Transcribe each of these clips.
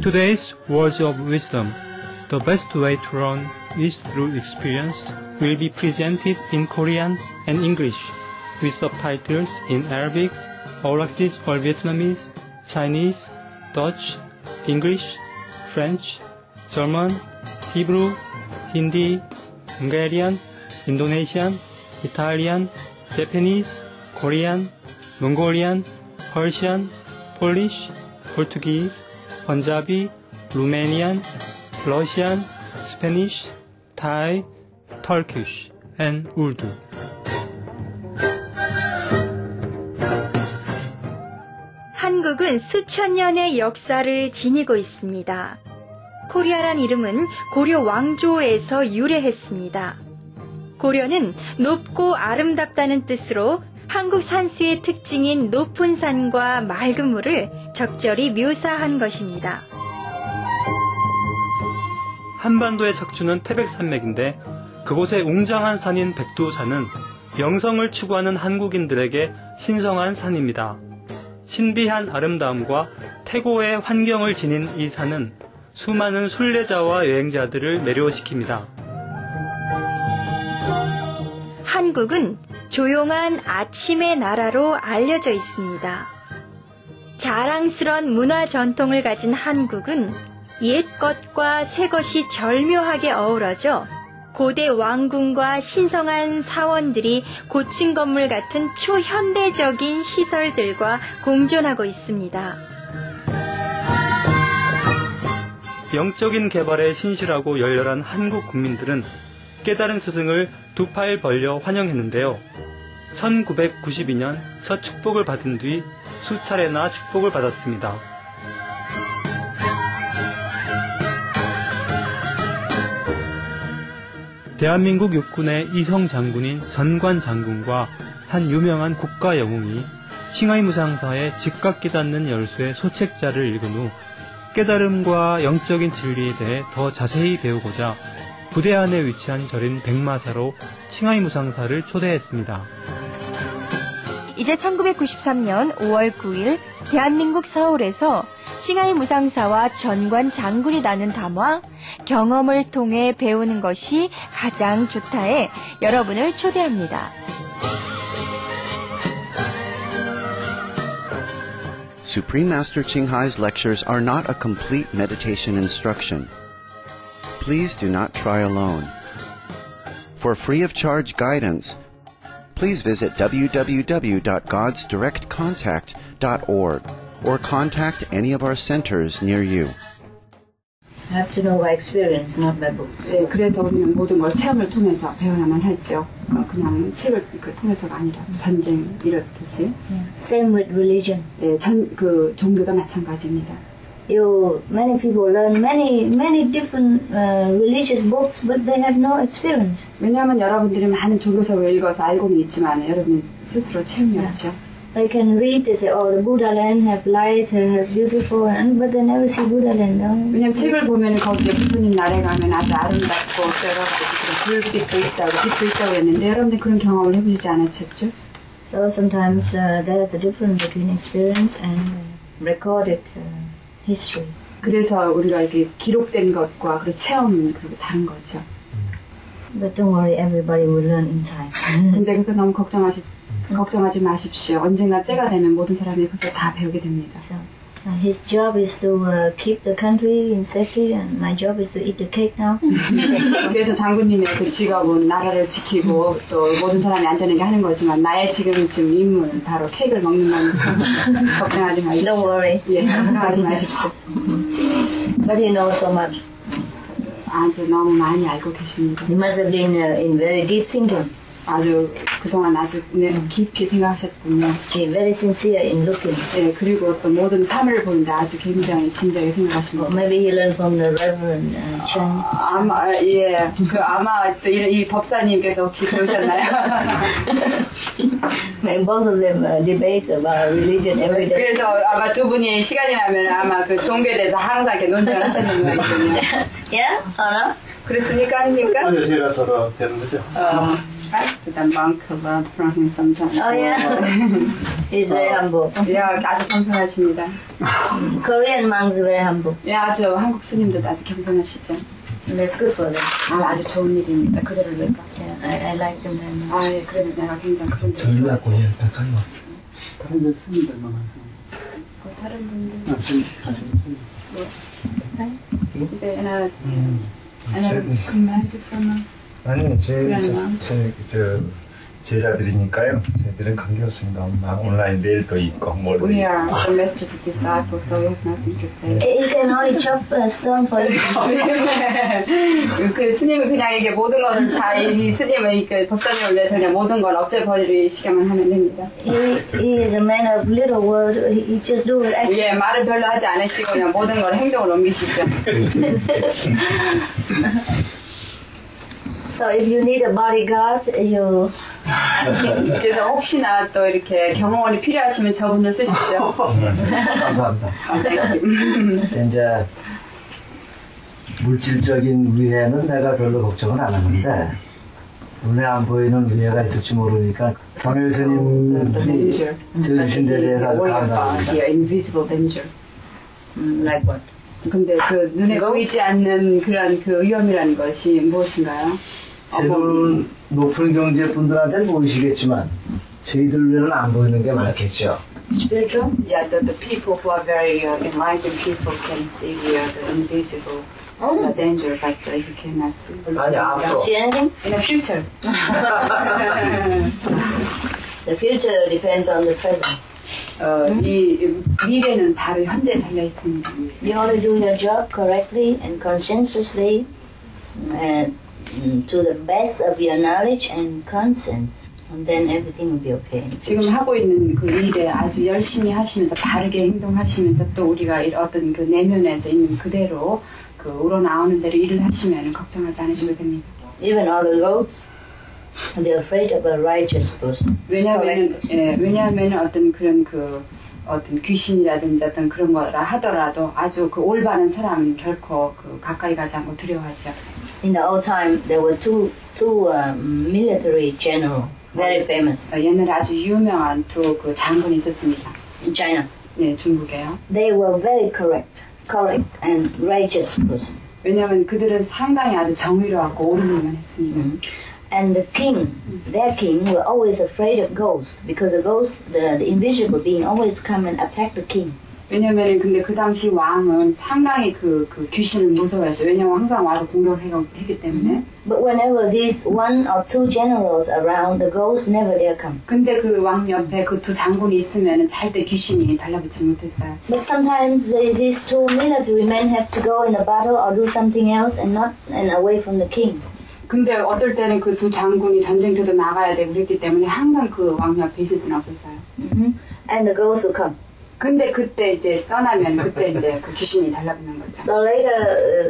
Today's words of wisdom, the best way to learn is through experience, will be presented in Korean and English with subtitles in Arabic, Auralic or Vietnamese, Chinese, Dutch, English, French, German, Hebrew, Hindi, Hungarian, Indonesian, Italian, Japanese, Korean, Mongolian, Persian, Polish, Portuguese, Punjabi, Romanian, Russian, Spanish, Thai, Turkish, and Urdu. 한국은 수천 년의 역사를 지니고 있습니다. 코리아란 이름은 고려 왕조에서 유래했습니다. 고려는 높고 아름답다는 뜻으로 한국 산수의 특징인 높은 산과 맑은 물을 적절히 묘사한 것입니다. 한반도의 척추는 태백산맥인데 그곳의 웅장한 산인 백두산은 명성을 추구하는 한국인들에게 신성한 산입니다. 신비한 아름다움과 태고의 환경을 지닌 이 산은 수많은 순례자와 여행자들을 매료시킵니다. 한국은 조용한 아침의 나라로 알려져 있습니다. 자랑스런 문화 전통을 가진 한국은 옛것과 새것이 절묘하게 어우러져 고대 왕궁과 신성한 사원들이 고층 건물 같은 초현대적인 시설들과 공존하고 있습니다. 영적인 개발에 신실하고 열렬한 한국 국민들은 깨달은 스승을 두 팔 벌려 환영했는데요. 1992년 첫 축복을 받은 뒤 수차례나 축복을 받았습니다. 대한민국 육군의 이성 장군인 전관 장군과 한 유명한 국가 영웅이 칭하이 무상사의 즉각 깨닫는 열쇠의 소책자를 읽은 후 깨달음과 영적인 진리에 대해 더 자세히 배우고자 부대 안에 위치한 절인 백마사로 칭하이 무상사를 초대했습니다. 이제 1993년 5월 9일 대한민국 서울에서 칭하이 무상사와 전관 장군이 나눈 담화 경험을 통해 배우는 것이 가장 좋다에 여러분을 초대합니다. Supreme Master Ching Hai's lectures are not a complete meditation instruction. Please do not try alone. For free of charge guidance, please visit www.godsdirectcontact.org or contact any of our centers near you. I have to know by experience, not by books. 네, 그래서 우리는 모든 걸 체험을 통해서 배워야만 하죠. 그냥 책을 통해서가 아니라 전쟁 이렇듯이. Same with religion. 네, 종교도 마찬가지입니다. Many people learn many different religious books, but they have no experience. 왜냐하면 여러분들이 많은 종교서를 읽어서 알고는 있지만 여러분 스스로 체험이 없죠. They can read, they say, oh, the Buddha land have light, have beautiful, but they never see Buddha land. 왜냐면 책을 보면 거기에 부처님 나라에 가면 아주 아름답고 불빛도 있다고 빛도 있다고 했는데 여러분들 그런 경험을 해보시지 않으셨죠? So sometimes there is a difference between experience and recorded history. 그래서 우리가 이렇게 기록된 것과 그 체험은 그렇게 다른 거죠. But don't worry, everybody will learn in time. 근데 그거 너무 걱정하지 마십시오. 언젠가 때가 되면 모든 사람이 그것을 다 배우게 됩니다. So, his job is to keep the country in safety, and my job is to eat the cake now. 그래서 장군님의 그 직업은 나라를 지키고 또 모든 사람이 안전하게 하는 거지만 나의 지금 임무는 바로 케이크를 먹는 거니까 걱정하지 마십시오. Don't worry. 예, 걱정하지 마십시오. But he knows so much. 아주 너무 많이 알고 계십니다. He must have been in very deep thinking. 아주 그동안 아주 깊이 생각하셨군요. Very sincere in looking. 예, 그리고 또 모든 삶을 보는데 아주 굉장히 진지하게 생각하십니다. Maybe he learned from the Reverend Chen. 아마 예, 아마 또 이 법사님께서 혹시 배우셨나요? Both of them debate about religion every day. 그래서 아마 두 분이 시간이 나면 아마 그 종교에 대해서 항상 이렇게 논쟁을 하셨는 거 있거든요. Yeah? Or not? 그렇습니까? 아닙니까? 아니요, 제가 더 되는 거죠. The monk learned from him sometimes. Oh yeah, he's very humble. 예, 아주 겸손하십니다. Korean monks are very humble. 예, 아주 한국 스님들도 아주 겸손하시죠. And that's good for them. 아주 좋은 일입니다. 그들을 위해서. Yeah, I like them very much. 아, 예, 그래서 내가 굉장히 그런 데를 전략고 좋아하지. 다 가져왔어. 다른 데 스님들만 항상. 다른 분들. 이제 하나 그만하지 그러면. 아니, 그러면? 저 제자들이니까요. 저희들은 관계없습니다. 온라인 내일도 있고, 뭘. We are the master's disciples, so we have nothing to say. You can only chop a stone for you. 그 스님은 그냥 이게 모든 것을 이 스님은 그 법사님을 위해서 그냥 모든 걸 없애버리시기만 하면 됩니다. He is a man of little word. He just do it action. 예, 말을 별로 하지 않으시고 그냥 모든 걸 행동으로 옮기시죠. So if you need a bodyguard, you 그래서 혹시나 또 이렇게 경호원이 필요하시면 저분을 쓰십시오. 감사합니다. 이제 물질적인 위해는 내가 별로 걱정은 안 하는데 눈에 안 보이는 위해가 있을지 모르니까 경일 스님이 들어주신 데 대해서 아주 감사합니다. Yeah, invisible danger. like what? 근데 그 눈에 보이지 않는 그런 그 위험이라는 것이 무엇인가요? 제일 높은 경제분들한테는 보이시겠지만 저희들은 안 보이는 게 많겠죠. Spiritual? Yeah, the people who are very enlightened people can see the invisible danger, but you cannot see. 아니 앞으로 See anything? In the future. The future depends on the present. 이 미래는 바로 현재에 달려 있습니다. You only do your job correctly and conscientiously and to the best of your knowledge and conscience, and then everything will be okay. 지금 하고 있는 그 일에 아주 열심히 하시면서 바르게 행동하시면서 또 우리가 어떤 그 내면에서 있는 그대로 그 우러나오는 대로 일을 하시면 걱정하지 않으셔도 됩니다. Even all the ghosts, they're afraid of a righteous person. 왜냐하면 어떤 그런 그 어떤 귀신이라든지 어떤 그런 거라 하더라도 아주 그 올바른 사람은 결코 그 가까이 가지 않고 두려워하죠. In the old time, there were two military generals, very famous 옛날에 아주 유명한 두 그 장군이 있었습니다. in China. 네, 중국에요. They were very correct and righteous person. 왜냐하면 그들은 상당히 아주 정의로웠고 옳은 일만 했습니다. And the king, their king, were always afraid of ghosts because the ghost, the invisible being, always come and attack the king. 왜냐면은 근데 그 당시 왕은 상당히 그 귀신을 무서워했어요. 왜냐면 항상 와서 공격을 했기 때문에. But whenever these one or two generals around, the ghosts never dare come. 근데 그 왕 옆에 그 두 장군이 있으면은 절대 귀신이 달라붙지 못했어요. But sometimes these two military men have to go in a battle or do something else and away from the king. 근데 어떨 때는 그 두 장군이 전쟁터도 나가야 되고 그랬기 때문에 항상 그 왕 옆에 있을 수는 없었어요. And the ghosts will come. 근데 그때 이제 떠나면 그때 이제 그 귀신이 달라붙는 거죠. So later,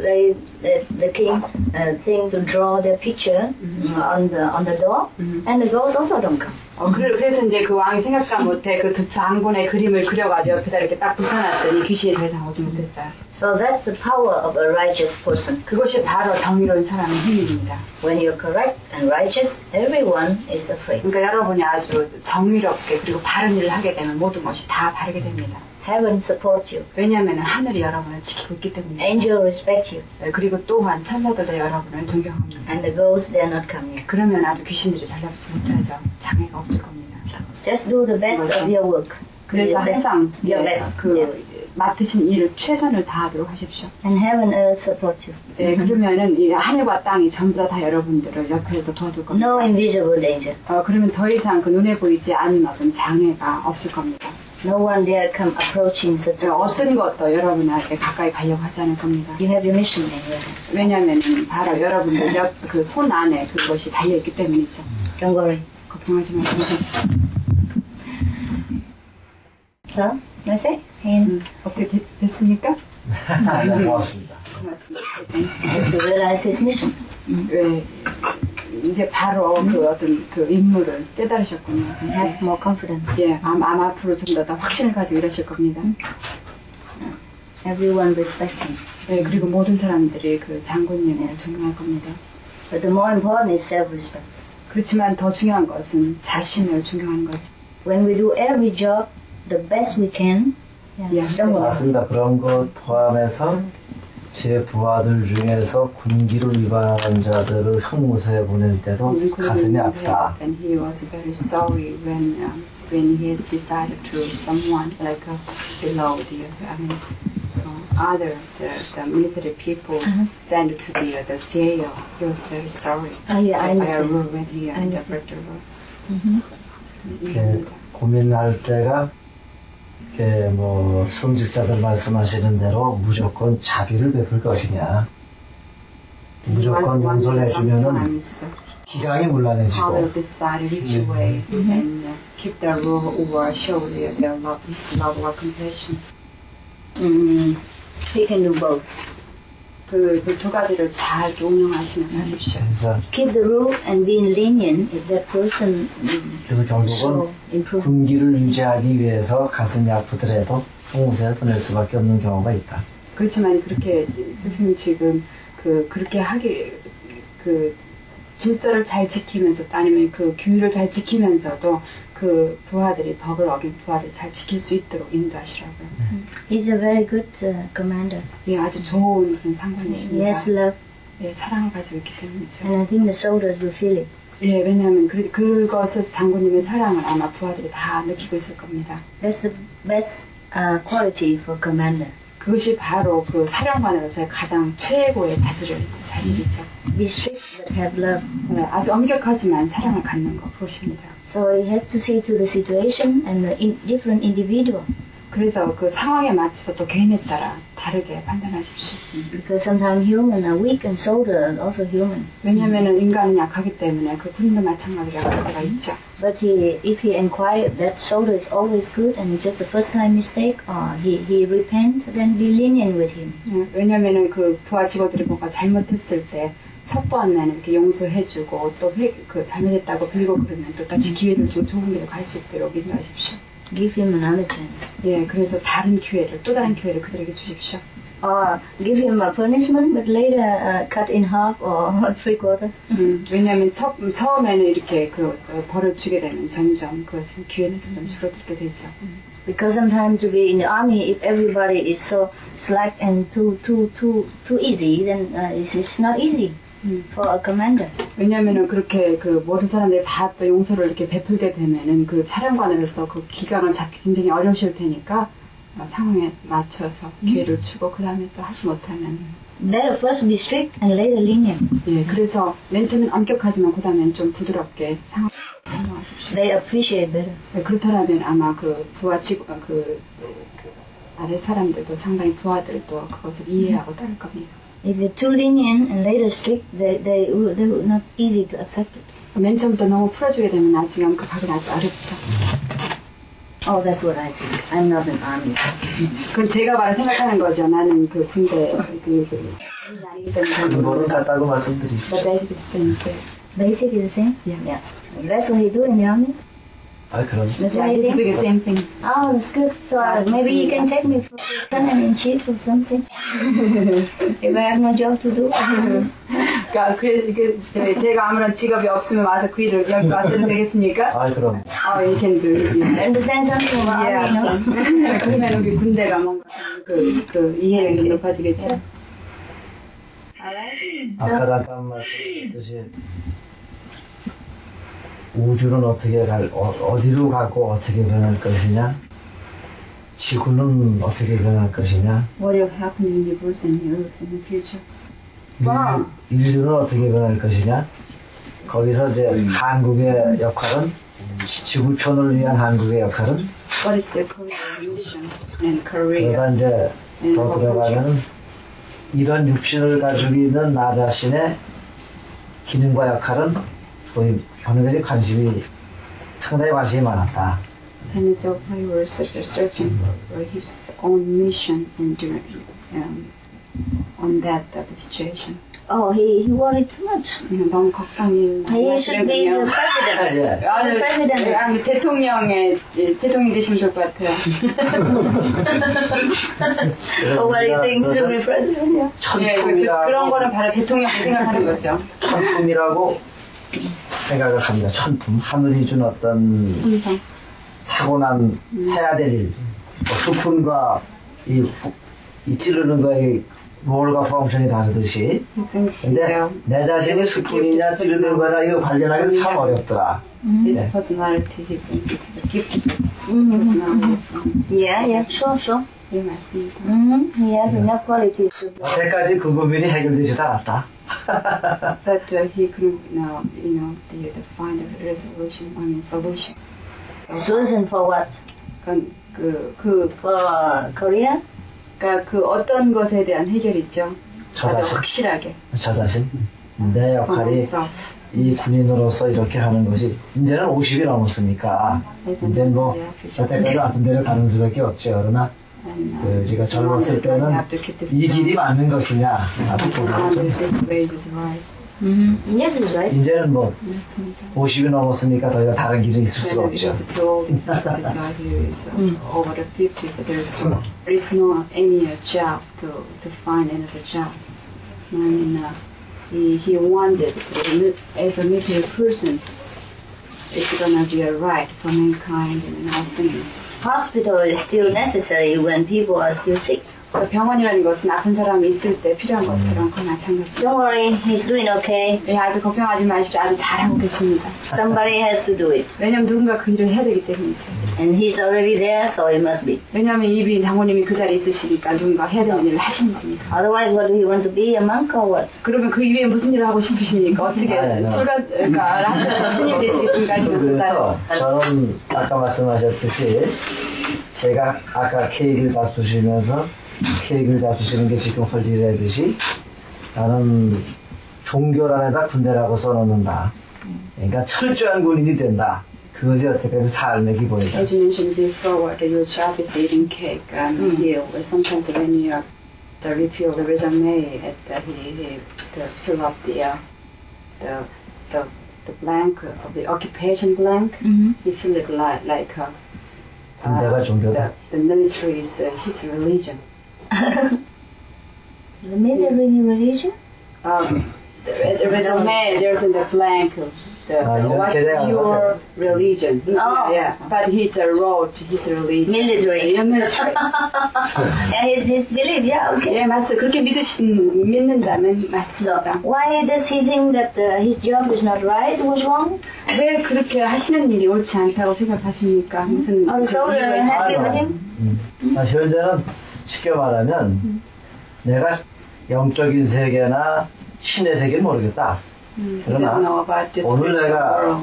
the king think to draw their picture on the door, and the ghosts also don't come. 그래서 이제 그 왕이 생각도 못해 그 두 장군의 그림을 그려가지고 옆에다 이렇게 딱 붙여놨더니 귀신이 더 이상 오지 못했어요. So that's the power of a righteous person. 그것이 바로 정의로운 사람의 힘입니다. When you're correct and righteous, everyone is afraid. 그러니까 여러분이 아주 정의롭게 그리고 바른 일을 하게 되면 모든 것이 다 바르게 됩니다. Heaven supports you. 왜냐하면 하늘이 여러분을 지키고 있기 때문입니다. Angels respect you. 그리고 또한 천사들도 여러분을 존경합니다. And the ghosts, they're not coming. 그러면 아주 귀신들이 달라붙지 못하죠. 장애가 없을 겁니다. Just do the best of your work. 그래서 항상 your best. 그 맡으신 일을 최선을 다하도록 하십시오. And heaven and earth support you. 네, 그러면은 이 하늘과 땅이 전부 다 여러분들을 옆에서 도와줄 겁니다. No invisible danger. 그러면 더 이상 그 눈에 보이지 않는 어떤 장애가 없을 겁니다. No one dare come approaching such a person. 어떤 것도 여러분에게 가까이 가려고 하지 않을 겁니다. You have your mission anyway. 왜냐하면 바로 여러분들 그 손 안에 그것이 달려있기 때문이죠. Don't worry. 걱정하지 마세요. So, that's it. And 어떻게 됐습니까? 고맙습니다. 고맙습니다. is to realize his mission. 왜 이제 바로 그 어떤 그 임무를 깨달으셨군요. And have more confidence. 예, 아마 앞으로 좀 더 확신을 가지고 이러실 겁니다. Everyone respect him. 네, 그리고 모든 사람들이 그 장군님을 존경할 겁니다. But the more important is self-respect. 그렇지만 더 중요한 것은 자신을 존경하는 거죠. When we do every job the best we can, 맞습니다. 그런 것 포함해서 제 부하들 중에서 군기를 위반한 자들을 형무소에 보낼 때도 가슴이 아프다. And he was very sorry when he has decided to someone like below the military people sent to the jail. He was very sorry. I understand. When he interpreted the rule. 이렇게 고민할 때가 이렇게 뭐 성직자들 말씀하시는 대로 무조건 자비를 베풀 것이냐, 무조건 용서를 해주면은 기강이 How will 문란해지고 decide which way and keep the rule or show their love, his love or compassion. He can do both. 그 두 가지를 잘 운영하시면서 하십시오. 그래서 Keep the rule and being lenient if that person 그래서 결국은 show improvement. 군기를 유지하기 위해서 가슴이 아프더라도 형무소에 보낼 수밖에 없는 경우가 있다. 그렇지만 그렇게 스승님 지금 그렇게 질서를 잘 지키면서 또 아니면 그 규율을 잘 지키면서도 그 부하들이 법을 어긴 부하들 잘 지킬 수 있도록 인도하시라고요. He's a very good commander. 예, 아주 좋은 그런 He 상관이십니다. has love, 예, 사랑을 가지고 있기 때문이죠. and I think the soldiers will feel it. 예, 왜냐하면 그것을 장군님의 사랑을 아마 부하들이 다 느끼고 있을 겁니다. That's the best quality for commander. 그것이 바로 그 사령관으로서의 가장 최고의 자질이죠. Be strict but have love. 예, 아주 엄격하지만 사랑을 갖는 것 그것입니다. So he has to see to the situation and the different individual. 그래서 그 상황에 맞춰서 또 개인에 따라 다르게 판단하십시오. Because sometimes human are weak and soldier are also human. 왜냐하면 인간은 약하기 때문에 그 군인도 마찬가지라고 할 때가 있죠. But if he inquire that soldier is always good and it's just a first time mistake, or he repent, then be lenient with him. 왜냐하면 그 부하 직원들이 뭔가 잘못했을 때 첫 번에는 이렇게 용서해주고 또 그 잘못했다고 빌고 그러면 또 다시 기회를 주고 좋은 길을 갈 수 있도록 인도하십시오. Give him another chance. 예, 그래서 또 다른 기회를 그들에게 주십시오. Or give him a punishment, but later cut in half or 3/4. 왜냐하면 처음에는 이렇게 벌을 주게 되면 점점 그것은 기회는 점점 줄어들게 되죠. Because sometimes to be in the army, if everybody is so slack and too easy, then it's not easy for a commander. 왜냐하면은 그렇게 그 모든 사람들이 다 또 용서를 이렇게 베풀게 되면은 그 사령관으로서 그 기강을 잡기 굉장히 어려우실 테니까 상황에 맞춰서 기회를 주고 그 다음에 또 하지 못하면 Better first be strict and later lenient. 예, 그래서 맨 처음엔 엄격하지만 그 다음엔 좀 부드럽게 상황을 설명하십시오. They appreciate better. 예, 그렇다면 아마 그 부하 직원 그 아래 사람들도 상당히 부하들도 그것을 이해하고 따를 겁니다. If you're too lenient and later strict, they will not easy to accept it. 맨 처음부터 너무 풀어주게 되면 나중에 엄격하기는 아주 어렵죠. Oh, that's what I think. I'm not an army. 그건 제가 바로 생각하는 거죠. 나는 그 군대 아니기 때문에. 그거는 같다고 말씀드리죠. The basic is the same. Basic is the same? Yeah. That's what you do in the army? 아, 그럼. That's Yeah, what you he's doing think? the same thing. Oh, that's good. So maybe you can take me for lieutenant-in-chief or something. If I have no job to do. 그러니까 제가 아무런 직업이 없으면 와서 그 일을 여기 와서 해도 되겠습니까? 아, 그럼. You can do it. Understand something about army, you know? 그러면 우리 군대가 뭔가 그 이해력이 좀 높아지겠죠? 아까 잠깐 말씀드렸듯이 우주는 어디로 가고 어떻게 변할 것이냐, 지구는 어떻게 변할 것이냐, What will happen in the universe and the earth in the future? 인류는 어떻게 변할 것이냐, 거기서 이제 한국의 역할은, 지구촌을 위한 한국의 역할은, What is the Korean mission and Korea? 그러다 이제 더 들어가면 이런 육신을 가지고 있는 나 자신의 기능과 역할은 소위 하는 것에 상당히 관심이 많았다. And so he was searching for his own mission and on that situation. Oh, he worried too much. 너무 걱정이 He should be the president. The president. 아니 대통령이 되시면 좋을 것 같아요. So what do you think should be president? Yeah. 예, 그런 거는 바로 대통령이 생각하는 거죠. 천품이라고 생각을 합니다. 천품, 하늘이 준 어떤 항상 타고난 해야 될 일, 수푼과 이 찌르는 거에 롤과 펑션이 다르듯이. 근데 내 자신이 수푼이냐 찌르는 거냐 이거 관련하기도 참 어렵더라. his 네. personality, he thinks it's the gift personality. Yeah, sure. 네, 맞습니다. He has enough qualities to be. 여태까지 그 고민이 해결되지도 않았다. But he couldn't now, the find a resolution, solution. Solution for what? For Korea? 그러니까 그 어떤 것에 대한 해결이죠. 저 아주 자신. 확실하게. 저 자신. 내 역할이 이 군인으로서 이렇게 하는 것이 이제는 50이 넘었으니까 이제 뭐 여태까지 왔던 대로 가는 수밖에 없죠. 그러나 그 제가 젊었을 때는 이 길이 맞는 것이냐 나도 모르겠죠. Yes, it's right. 이제는 뭐 맞습니다. 50이 넘었으니까 더 이상 다른 길이 있을 수가 없죠. Because too old, his society is over the 50, so there is no any job to find another job. I mean, he wanted to, as a military person, it's gonna be a right for mankind and all things. Hospital is still necessary when people are still sick. 병원이라는 것은 아픈 사람이 있을 때 필요한 것처럼 그 마찬가지. Don't worry, he's doing okay. 예, 아주 걱정하지 마십시오. 아주 잘하고 계십니다. Somebody has to do it. 왜냐면 누군가 그 일을 해야 되기 때문이죠. And he's already there, so it must be. 왜냐면 이비 장모님이 그 자리에 있으시니까 누군가 해야 되는 일을 하시는 겁니다. Otherwise, what do you want to be, a monk or what? 그러면 그 이후에 무슨 일을 하고 싶으십니까? 어떻게 출가를 하셔서 스님 되시겠습니까? 아니면 그래서 저는 아까 말씀하셨듯이 제가 아까 케이크를 다투시면서 케이크를 다투시는 게 지금 할 일이라듯이 나는 종교란에다 군대라고 써놓는다. 그러니까 철저한 군인이 된다. 그것이 여태까지 삶의 기본이다. As you mentioned before, your job is eating cake. Here, sometimes when you refill the resume, he fill up the blank of the occupation blank. He fill it like 군대가 종교다. the military is his religion. The military religion? The resume, there's in the blank what's your religion? Yeah. But he wrote his religion. Military. Yeah, military. Yeah, his belief, yeah, okay. 예, 맞습니다. 그렇게 믿는다면 맞습니다. Why does he think that his job is not right, was wrong? 왜 그렇게 하시는 일이 옳지 않다고 생각하십니까? 무슨 So we're happy with him? 현재는 쉽게 말하면 내가 영적인 세계나 신의 세계는 모르겠다. 그러나 오늘 내가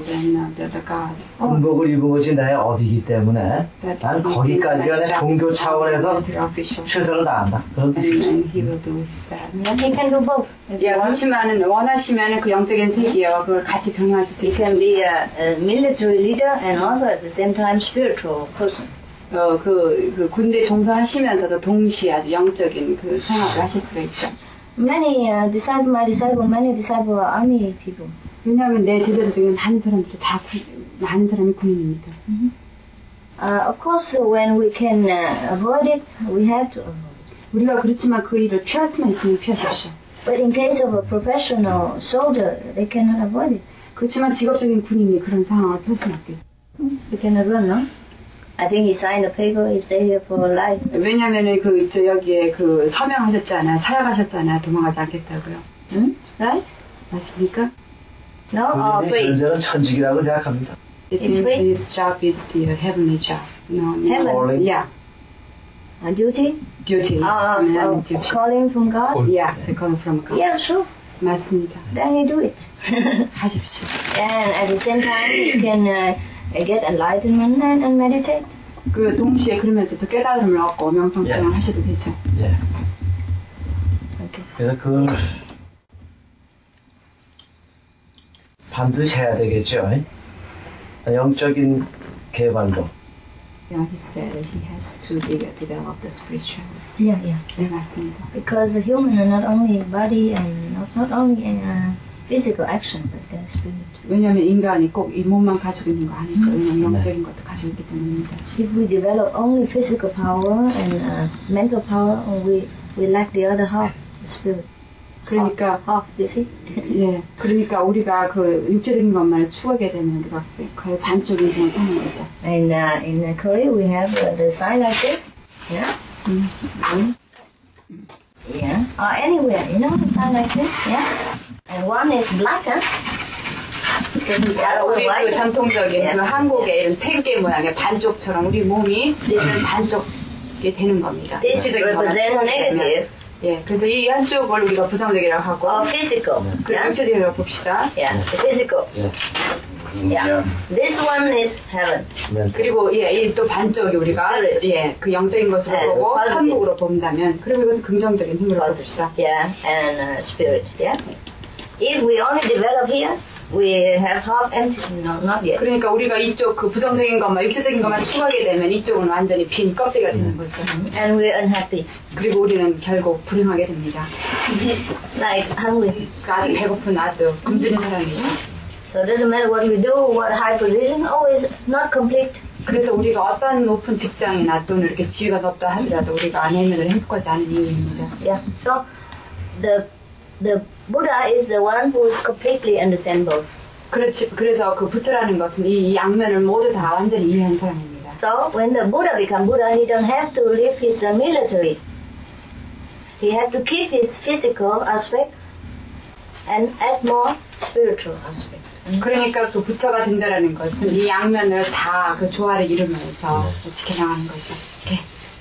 군복을 입은 것이 내 업이기 때문에 난 거기까지가 내 종교 차원에서 최선을 다한다. 그런 뜻이죠. Yeah, he can do both. 예, 그렇지만은 원하시면은 그 영적인 세계와 그걸 같이 병행하실 수 He 있어요. can be a military leader and also at the same time spiritual person. 그 군대 종사하시면서도 동시에 아주 영적인 그 생활을 하실 수가 있죠. Many my disciple are army people. 왜냐하면 내 제자들 중에 많은 사람이 군인입니다. Of course, when we can avoid it, we have to avoid it. 우리가 그렇지만 그 일을 피할 수만 있으면 피하십시오. But in case of a professional soldier, they cannot avoid it. 그렇지만 직업적인 군인이 그런 상황을 피할 수는 없겠죠. They cannot run, no? I think he signed a paper, he stay here for life. 왜냐면은 여기에 그 서명하셨잖아요. 사약하셨잖아요. 도망가지 않겠다고요. Right? 맞습니까? No? Free. 현재는 천직이라고 생각합니다. It It's means free? his job is the heavenly job. No, Heaven? Yeah, A duty? duty. duty. Calling from God? Yeah, they call from God. Yeah, sure. 맞습니다. Then you do it. 하십시오. And at the same time, you can get enlightenment and meditate. 그 동시에 그러면서도 깨달음을 얻고 명상을 하셔도 되죠. 예. Okay. 그래서 그걸 반드시 해야 되겠죠. 영적인 개발도. Yeah, he said that he has to develop the spiritual. Yeah. 네, 맞습니다. Because the human are not only body and not only physical action, but they're spirit. 왜냐하면 인간이 꼭 이 몸만 가지고 있는 거 아니죠. 왜냐하면 영적인 것도 가지고 있기 때문입니다. If we develop only physical power and mental power, we lack the other half, the spirit. 그러니까 You see? 예, 그러니까 우리가 그 육체적인 것만을 추구하게 되면 우리가 거의 반쪽 이상을 사는 거죠. And in Korea we have the sign like this. Yeah. Yeah. Or anywhere, you know, the sign like this. Yeah. And one is black, huh? Because the other one 우리 그 white. 전통적인 Yeah. 그 한국의 이런 태극기 모양의 반쪽처럼 우리 몸이 이런 반쪽이 되는 겁니다. This 육체적인 것만 represents 추구하게 되면. negative 예, 그래서 이 한쪽을 우리가 부정적이라고 하고 or physical. 그 Yeah. 육체적이라고 봅시다. Yeah. Physical. 예. Yeah. This one is heaven. 그리고 예, 이 또 반쪽이 우리가 Spirit. 예, 그 영적인 것으로 네, 보고 positive. 천국으로 본다면 그리고 이것은 긍정적인 힘으로 봅시다. Yeah. And spirit. Yeah. If we only develop here, we have half empty. No, not yet. 그러니까 우리가 이쪽 그 부정적인 것만 육체적인 것만 추구하게 되면 이쪽은 완전히 빈 껍데기가 되는 거죠. And we're unhappy. 그리고 우리는 결국 불행하게 됩니다. Like hungry. 아주 배고픈 아주 굶주린 사람이죠. So it doesn't matter what we do, what high position, always not complete. 그래서 우리가 어떤 높은 직장이나 또는 이렇게 지위가 높다 하더라도 우리가 아내면을 행복하지 않은 이유입니다. Yeah. So the Buddha is the one who is completely understand both. 그래서 그 부처라는 것은 이 양면을 모두 다 완전히 이해한 사람입니다. So when the Buddha become Buddha, he don't have to leave his military. He have to keep his physical aspect and add more spiritual aspect. 그러니까 그 부처가 된다라는 것은 이 양면을 다 그 조화를 이루면서 지켜나가는 거죠. Okay.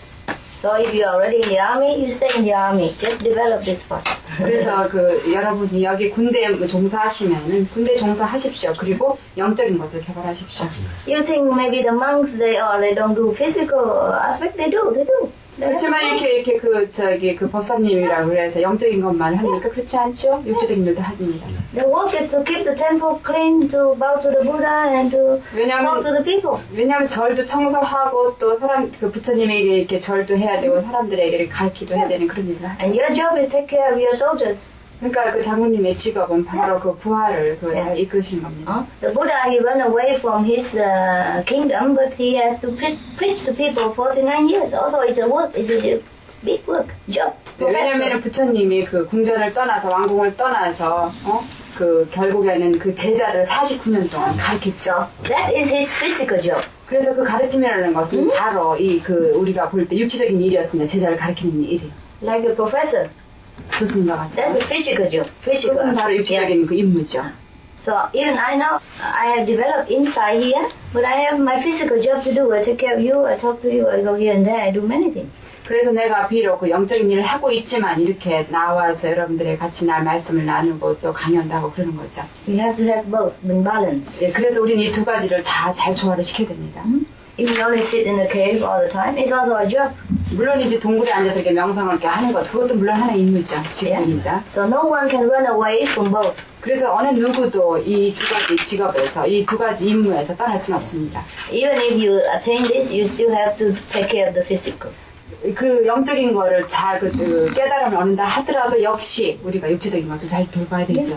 So if you are already in the army, you stay in the army. Just develop this part. 그래서 그 여러분이 여기 군대에 종사하시면은 군대 종사하십시오. 그리고 영적인 것을 개발하십시오. You think maybe the monks they don't do physical aspect? They do. 그렇지만 이렇게 그 법사님이라고 그래서 영적인 것만 하니까 그렇지 않죠? 육체적인 일도 합니다. Their work is to keep the temple clean, to bow to the Buddha, and to talk to the people. 왜냐하면 절도 청소하고 또 그 부처님에게 이렇게 절도 해야 되고 사람들에게 이렇게 가르치도 해야 되는 그런 일을 하죠. And your job is take care of your soldiers. 그러니까 그 장로님의 직업은 바로 그 부활을 잘 이끄시는 겁니다. The Buddha, he ran away from his kingdom, but he has to preach to people 49 years. Also, it's a work, it's a big work, job. 왜냐하면 부처님이 그 궁전을 떠나서 왕궁을 떠나서 그 결국에는 그 제자를 49년 동안 가르쳤죠. That is his physical job. 그래서 그 가르침이라는 것은 바로 우리가 볼 때 육체적인 일이었으면 제자를 가르치는 일이. Like a professor. 교수님과 같이. That's a physical job. Physical. 그것은 바로 육체적인 그 임무죠. So even I know I have developed inside here, but I have my physical job to do. I take care of you, I talk to you, I go here and there, I do many things. 그래서 내가 비록 그 영적인 일을 하고 있지만 이렇게 나와서 여러분들의 같이 날 말씀을 나누고 또 강연도 하고 그러는 거죠. We have to have both in balance. 예, 그래서 우리는 이 두 가지를 다 잘 조화를 시켜야 됩니다. If you only sit in a cave all the time, it's also a job. 물론 이제 동굴에 앉아서 이렇게 명상을 이렇게 하는 것, 그것도 물론 하나의 임무죠. 직업입니다. So no one can run away from both. 그래서 어느 누구도 이 두 가지 직업에서, 이 두 가지 임무에서 떠날 수는 없습니다. Even if you attain this, you still have to take care of the physical. 그 영적인 거를 잘 깨달음을 얻는다 하더라도 역시 우리가 육체적인 것을 잘 돌봐야 되죠.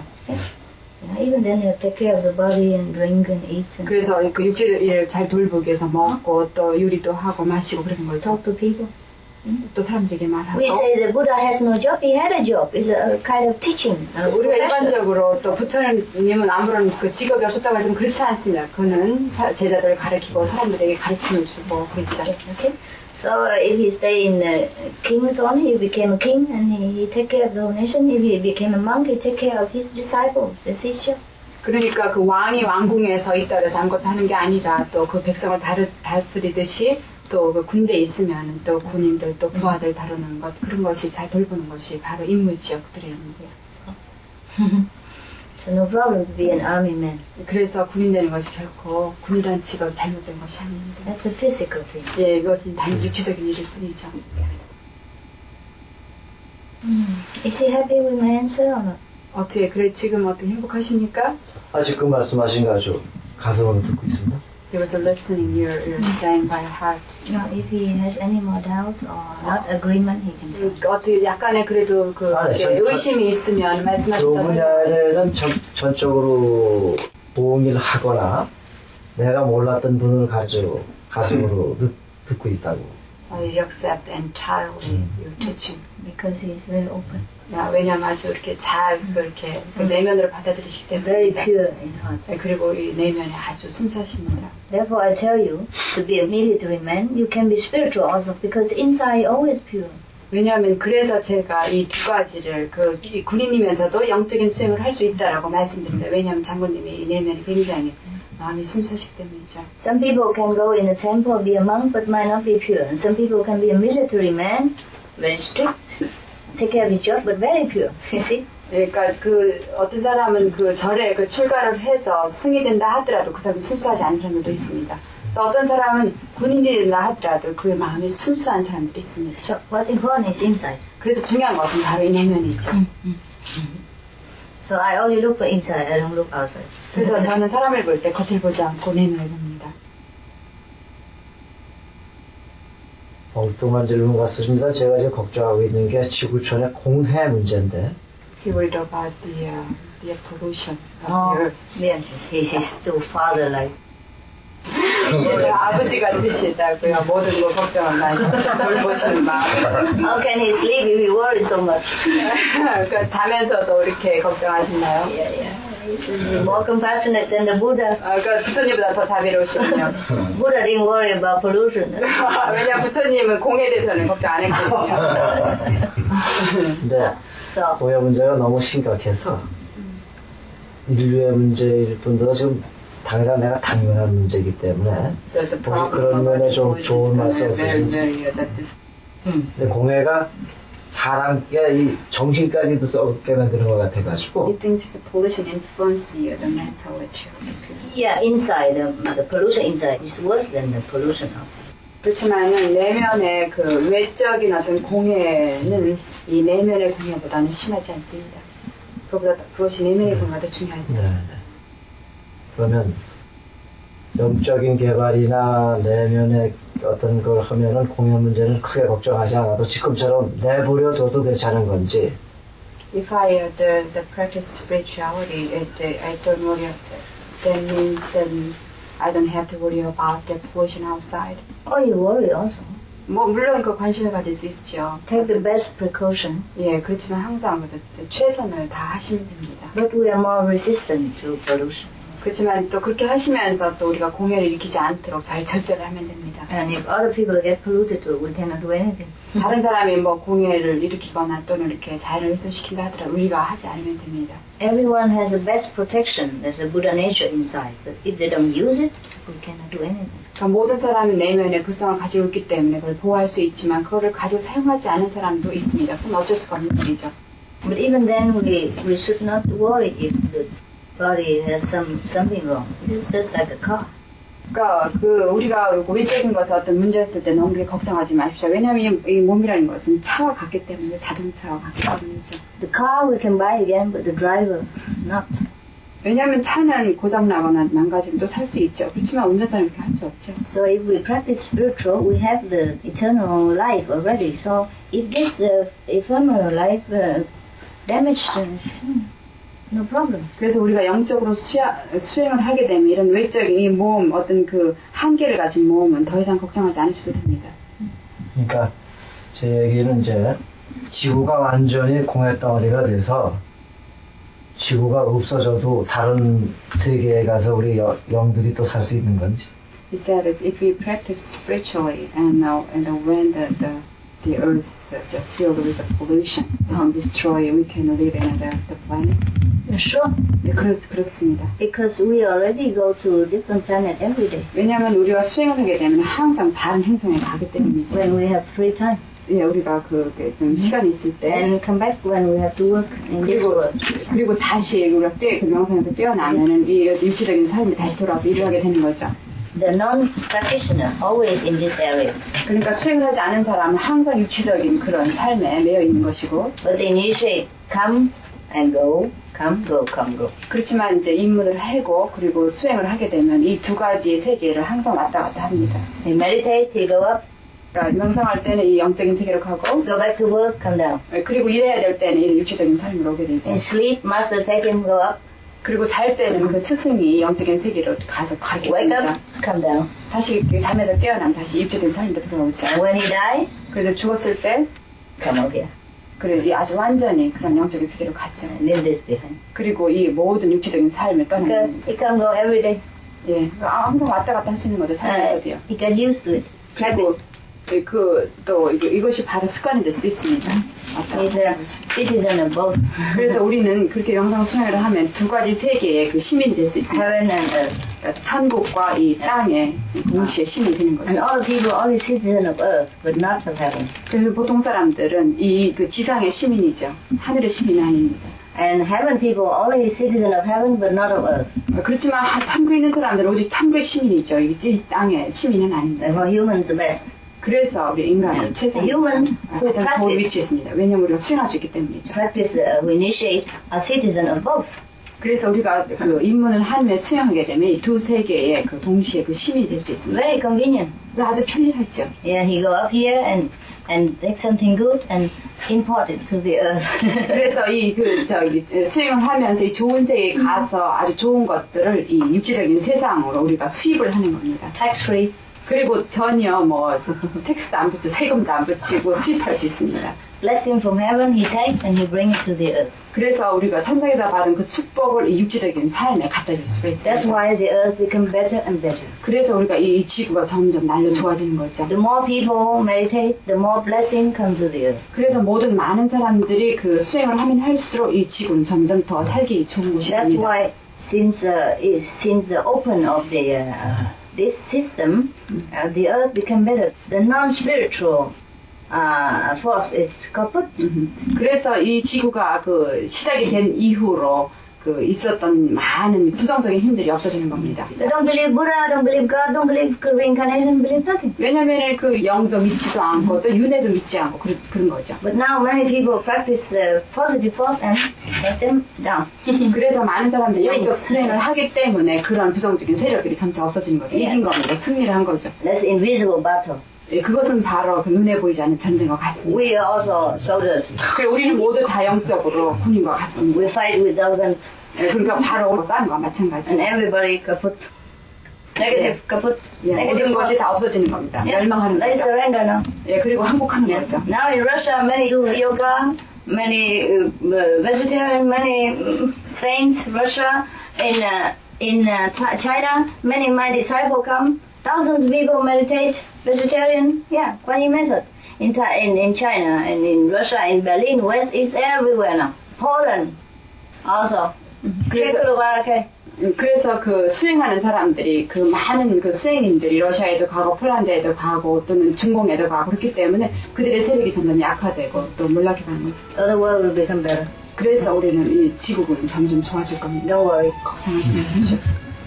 Even then you take care of the body and drink and eat and 그래서 그 육체를 잘 돌보기 위해서 먹고 또 요리도 하고 마시고 그러는 거죠. talk to people. 또 사람들에게 말하고. We say the Buddha has no job, he had a job. It's a kind of teaching. 우리가 일반적으로 또 부처님은 아무런 그 직업이 없었다고 하지만 그렇지 않습니다. 그는 제자들을 가르치고 사람들에게 가르침을 주고 그랬죠. Okay? So if he stay in the king's throne, he became a king and he take care of the whole nation. If he became a monk, he take care of his disciples. That's his job. 그러니까 그 왕이 왕궁에 서 있다 해서 아무것도 하는 게 아니라 또 그 백성을 다스리듯이 또 그 군대에 있으면 또 군인들 또 부하들 다루는 것 그런 것이 잘 돌보는 것이 바로 임무지요. 그들의 임무예요. So no problem to be an army man. 그래서 군인 되는 것이 결코 군이라는 직업 잘못된 것이 아닙니다. That's a physical thing. 예, 이것은 단지 육체적인 일일 뿐이죠. Is he happy with my answer or not? 어떻게 그래 지금 어떻게 행복하십니까? 아직 그 말씀하신 거 아주 가슴으로 듣고 있습니다. He was listening. You're saying by heart. No, if he has any more doubt or not agreement, he can tell. 어떻게 약간의 그래도 그 아니, 이렇게 의심이 있으면 그 말씀하셨다. 분야에 대해서는 전적으로 동의를 하거나 내가 몰랐던 분을 가르쳐 가슴으로 듣고 있다고 You accept entirely your teaching. Because he is very open, 야, 왜냐면 아주 이렇게 잘 그렇게 그 내면으로 받아들이시기 very 때문에. pure in heart. 그리고 이 내면이 아주 순수하십니다. Therefore, I tell you, to be a military man, you can be spiritual also, because inside always pure. 왜냐하면 그래서 제가 이 두 가지를 이 군인이면서도 영적인 수행을 할 수 있다라고 말씀드립니다. 왜냐하면 장군님이 이 내면이 굉장히 마음이 순수하시기 때문이죠. Some people can go in a temple, be a monk, but might not be pure. And some people can be a military man, very strict, take care of his job, but very pure. You see? 그러니까 어떤 사람은 절에 출가를 해서 승이 된다 하더라도 그 사람이 순수하지 않은 사람들도 있습니다. 또 어떤 사람은 군인이 된다 하더라도 그 마음이 순수한 사람들이 있습니다. So what important is inside. 그래서 중요한 것은 바로 이 내면이죠. So I only look for inside, I don't look outside. 그래서 저는 사람을 볼 때 겉을 보지 않고 내면을 봅니다. 엉뚱한 질문 같습니다. 제가 지금 걱정하고 있는 게 지구촌의 공해 문제인데 He worried about the pollution of Oh, the earth. yes, he's too father-like. 아버지 같으시다고요. 모든 거 걱정을 많이 돌보시는 마음. How can he sleep if he worries so much? 그러니까 자면서도 이렇게 걱정하시나요? Yeah. He's more compassionate than the Buddha. 그러니까 부처님보다 더 자비로우시군요. Buddha didn't worry about pollution. 왜냐면 부처님은 공에 대해서는 걱정 안 했거든요. 근데 So, 공해 문제가 너무 심각해서 인류의 문제일 뿐더러 지금 당장 내가 당면한 문제이기 때문에 혹시 그런 면에 좀 좋은 말씀 없으신지. 근데 공해가 사람의 이 정신까지도 썩게 만드는 것 같아가지고 He thinks the pollution influenced the mentality. yeah, inside, the pollution inside is worse than the pollution outside. 그렇지만은 내면의 외적인 어떤 공해는 이 내면의 공해보다는 심하지 않습니다. 그것이 내면의 공해가 더 중요하죠. 네. 그러면 영적인 개발이나 내면의 어떤 걸 하면은 공해 문제는 크게 걱정하지 않아도 지금처럼 내버려둬도 괜찮은 건지. If I the practice spirituality, I don't worry. That means I don't have to worry about the pollution outside. Oh, you worry also. 물론 관심을 가질 수 있죠. Take the best precaution. 예, 그렇지만 항상 최선을 다 하시면 됩니다. But we are more resistant to pollution. 그렇지만 또 그렇게 하시면서 또 우리가 공해를 일으키지 않도록 잘 절제를 하면 됩니다. And if other people get polluted too, we cannot do anything. 다른 사람이 공해를 일으키거나 또는 이렇게 자연을 훼손시킨다 하더라도 우리가 하지 않으면 됩니다. Everyone has the best protection. There's a Buddha nature inside. But if they don't use it, we cannot do anything. 그러니까 모든 사람이 내면에 불성을 가지고 있기 때문에 그걸 보호할 수 있지만 그거를 가지고 사용하지 않은 사람도 있습니다. 그럼 어쩔 수가 없는 일이죠. But even then, we should not worry if the body has something wrong. It's just like a car. 그러니까 우리가 외적인 것에 어떤 문제가 있을 때 너무 그렇게 걱정하지 마십시오. 왜냐하면 이 몸이라는 것은 차와 같기 때문에 자동차와 같기 때문이죠. The car we can buy again, but the driver not. 왜냐하면 차는 고장나거나 망가지면 또 살 수 있죠. 그렇지만 운전사는 그렇게 할 수 없죠. So if we practice spiritual, we have the eternal life already. So if this ephemeral life damaged us, no problem. 그래서 우리가 영적으로 수행을 하게 되면 이런 외적인 이 몸, 어떤 한계를 가진 몸은 더 이상 걱정하지 않으셔도 됩니다. 그러니까 제 얘기는 이제 지구가 완전히 공해 덩어리가 돼서 지구가 없어져도 다른 세계에 가서 우리 영들이 또 살 수 있는 건지. He said is if we practice spiritually and when the earth filled with the pollution is destroyed, we can live in the planet. Sure. 네, 그렇습니다. Because we already go to a different planet every day. 왜냐하면 우리가 수행을 하게 되면 항상 다른 행성에 가기 때문이죠. When we have free time. 예, 우리가 좀 시간이 있을 때. And come back when we have to work in this world. 그리고 다시 우리가 명성에서 깨어나면은 이 육체적인 삶이 다시 돌아와서 일을 하게 되는 거죠. The non-practitioner always in this area. 그러니까 수행을 하지 않은 사람은 항상 육체적인 그런 삶에 매여 있는 것이고. But the initiate come and go, come, go, come, go. 그렇지만 이제 입문을 하고 그리고 수행을 하게 되면 이 두 가지의 세계를 항상 왔다 갔다 합니다. They meditate, they go up. 그러니까 명상할 때는 이 영적인 세계로 가고. Go back to work, come down. 그리고 일해야 될 때는 이 육체적인 삶으로 오게 되죠. In sleep, master take him, go up. 그리고 잘 때는 그 스승이 영적인 세계로 가게 Wake 됩니다. up, come down. 다시 잠에서 깨어나면 다시 입체적인 삶으로 들어오죠. And when he died, 그래서 죽었을 때 come up here. 그래 이 아주 완전히 그런 영적인 세계로 가죠. Leave this behind. 그리고 이 모든 육체적인 삶을 떠나는 Because 겁니다. he can go every day. 예, 항상 왔다 갔다 할 수 있는 거죠. 삶에서도요. He got used to it. 그리고 또 이것이 바로 습관이 될 수도 있습니다. 왔다 He's 갔다 a 하는 것이. citizen of both 그래서 우리는 그렇게 명상 수행을 하면 두 가지 세계의 그 시민이 될 수 있습니다. heaven and earth. 그러니까 천국과 이 땅의 동시에 시민이 되는 And 거죠. all people are only citizen of earth, but not of heaven. 그래서 보통 사람들은 이 그 지상의 시민이죠. 하늘의 시민은 아닙니다. And heaven people are only citizen of heaven, but not of earth. 그렇지만 천국에 있는 사람들은 오직 천국의 시민이죠. 이 땅의 시민은 아닙니다. Therefore, humans are best. 그래서 우리 인간은 human who 가장 좋은 practice. 위치에 있습니다. 왜냐하면 우리가 수행할 수 있기 때문이죠. Practice, who initiate, are citizen of both. 그래서 우리가 그 입문을 하면 수행하게 되면 이 두 세계의 그 동시에 그 시민이 될 수 있습니다. Very convenient. 아주 편리하죠. Yeah, he go up here and take something good and import it to the earth. 그래서 수행을 하면서 이 좋은 세계에 가서 아주 좋은 것들을 이 입지적인 세상으로 우리가 수입을 하는 겁니다. Tax free. 그리고 전혀 뭐 텍스도 안 붙이고 세금도 안 붙이고 수입할 수 있습니다. Blessing from heaven he takes and he bring it to the earth. 그래서 우리가 천상에다 받은 그 축복을 이 육지적인 삶에 갖다 줄 수가 That's 있습니다. why the earth become better and better. 그래서 우리가 이 지구가 점점 날로 좋아지는 거죠. The more people meditate, the more blessing comes to the earth. 그래서 모든 많은 사람들이 그 수행을 하면 할수록 이 지구는 점점 더 살기 좋은 곳이 That's 됩니다. why since the open of this system, the earth become better. The non-spiritual force is kaput. 그래서 이 지구가 그 시작이 된 이후로 그 있었던 많은 부정적인 힘들이 없어지는 겁니다. So don't believe Buddha, don't believe God, don't believe reincarnation, believe nothing. 왜냐면 그 영도 믿지도 않고 또 윤회도 믿지 않고 그런 거죠. But now many people practice positive force and let them down. 그래서 많은 사람들이 영적 수행을 하기 때문에 그런 부정적인 세력들이 점차 없어지는 거죠. 이긴 겁니다. 승리를 한 거죠. That's invisible battle. 예, 그것은 바로 그 눈에 보이지 않는 전쟁과 같습니다. We are also soldiers. 그리고 우리는 모두 다 영적으로 군인과 같습니다. We fight with elephants 예, 그러니까 바로 싸움과 and 마찬가지예요. everybody kaput. Negative kaput. 예, Negative 모든 것이 force. 다 없어지는 겁니다. Yeah. 멸망하는 They 거죠. surrender now. 예, 그리고 항복하는 Yeah. 거죠. Now in Russia, many do yoga, many vegetarian, many saints. Russia, in China, many my disciples come. Thousands of people meditate vegetarian. Yeah, Kuan Yin method. In China and in Russia, in Berlin, West, East, everywhere now. Poland, also. Czechoslovakia. 그래서 그 수행하는 사람들이 그 많은 그 수행인들이 러시아에도 가고 폴란드에도 가고 또는 중공에도 가고 그렇기 때문에 그들의 세력이 점점 약화되고 또 몰락해가는 거예요. The world will become better. 그래서 우리는 이 지구는 점점 좋아질 겁니다. Don't worry. 걱정하지 마십시오.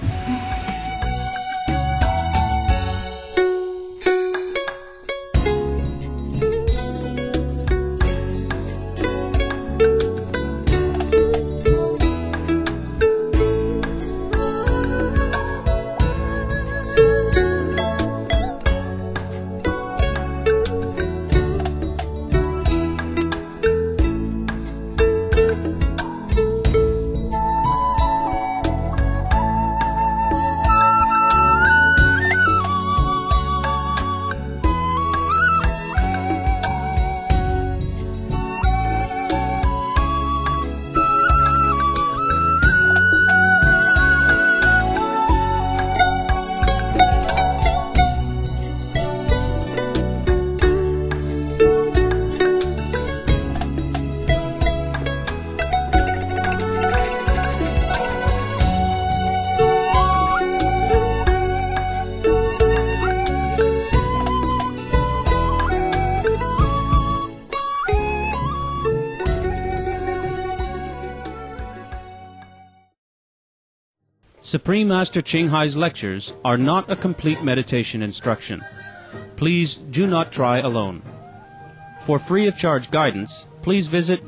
Supreme Master Ching Hai's lectures are not a complete meditation instruction. Please do not try alone. For free of charge guidance, please visit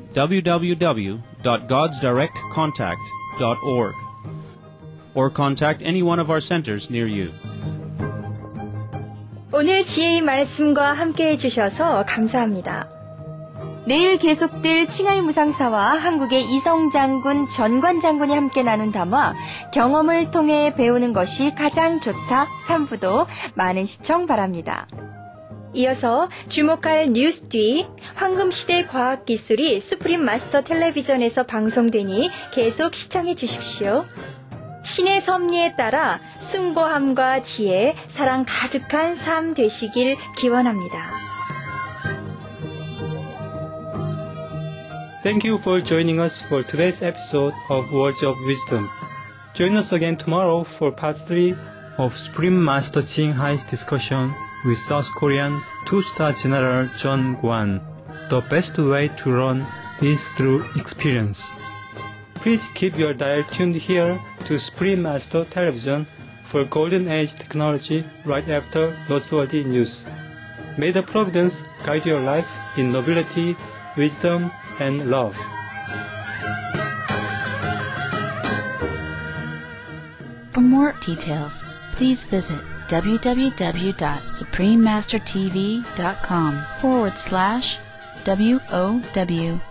www.godsdirectcontact.org or contact any one of our centers near you. 오늘 지혜의 말씀과 함께 해주셔서 감사합니다. 내일 계속될 칭하이 무상사와 한국의 이성 장군, 전관 장군이 함께 나눈 담화, 경험을 통해 배우는 것이 가장 좋다 3부도 많은 시청 바랍니다. 이어서 주목할 뉴스 뒤 황금시대 과학기술이 수프림 마스터 텔레비전에서 방송되니 계속 시청해 주십시오. 신의 섭리에 따라 숭고함과 지혜, 사랑 가득한 삶 되시길 기원합니다. Thank you for joining us for today's episode of Words of Wisdom. Join us again tomorrow for part 3 of Supreme Master Ching Hai's discussion with South Korean 2-star General John Kwan. The best way to learn is through experience. Please keep your dial tuned here to Supreme Master Television for Golden Age technology right after noteworthy news. May the Providence guide your life in nobility, wisdom, and love. For more details, please visit www.suprememastertv.com/WOW